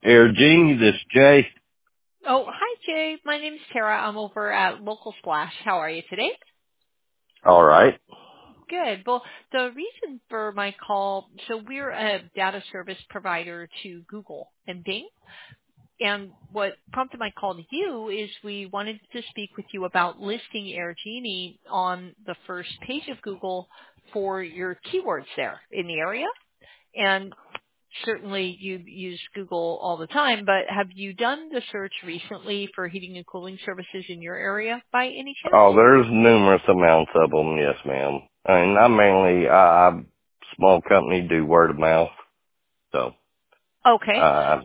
Air Genie, this Jay. Oh, hi, Jay. My name's Tara. I'm over at Local Splash. How are you today? All right. Good. Well, the reason for my call, so we're a data service provider to Google and Bing. And what prompted my call to you is we wanted to speak with you about listing AirGenie on the first page of Google for your keywords there in the area. And certainly you use Google all the time, but have you done the search recently for heating and cooling services in your area by any chance? Oh, there's numerous amounts of them. Yes, ma'am. I mean, I'm small company, do word of mouth. So, Okay. uh,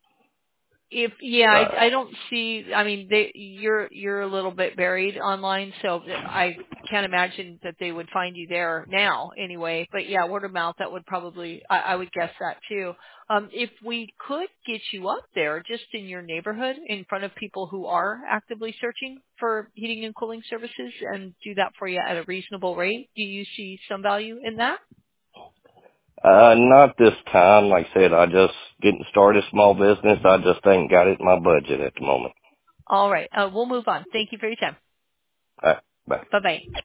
I don't see. I mean, you're a little bit buried online, so I can't imagine that they would find you there now anyway. But yeah, word of mouth, that would probably, I would guess that too. If we could get you up there just in your neighborhood in front of people who are actively searching for heating and cooling services and do that for you at a reasonable rate, do you see some value in that? not this time. Like I said, I just getting started small business. I just ain't got it in my budget at the moment. All right. We'll move on. Thank you for your time. All right. Bye. Bye bye.